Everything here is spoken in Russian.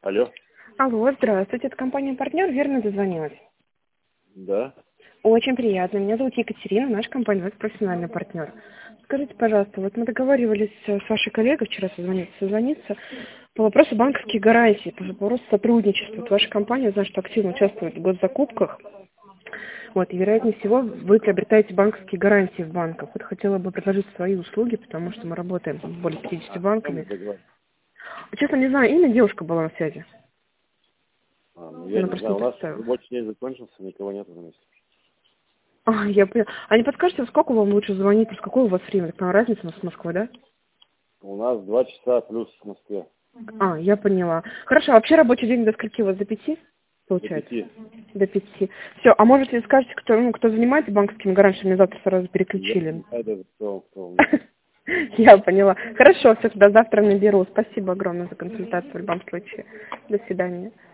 Алло. Алло, здравствуйте, это компания «Партнер», верно дозвонилась? Да. Очень приятно, меня зовут Екатерина, наша компания, это профессиональный партнер. Скажите, пожалуйста, вот мы договаривались с вашей коллегой вчера созвониться по вопросу банковских гарантий, по вопросу сотрудничества. Вот ваша компания, я знаю, что активно участвует в госзакупках. Вот, и, вероятнее всего, вы приобретаете банковские гарантии в банках. Вот хотела бы предложить свои услуги, потому что мы работаем с более 50 Что мы банками. договорились? Честно, не знаю, имя девушка была на связи. Я Она не просто знаю, не у нас представила. рабочий день закончился, никого нет на месте. Я поняла. А не подскажете, сколько вам лучше звонить, с какого у вас время? Такая разница у нас с Москвой, да? У нас 2 часа плюс в Москве. Я поняла. Хорошо, а вообще рабочий день до скольки у вас, до 5? До Получается? 5. До 5. Все, а может ли скажете, кто занимается банковскими гарантиями, мне завтра сразу Я переключили? не знаю даже, кто у меня. Я поняла. Хорошо, все, тогда завтра наберу. Спасибо огромное за консультацию в любом случае. До свидания.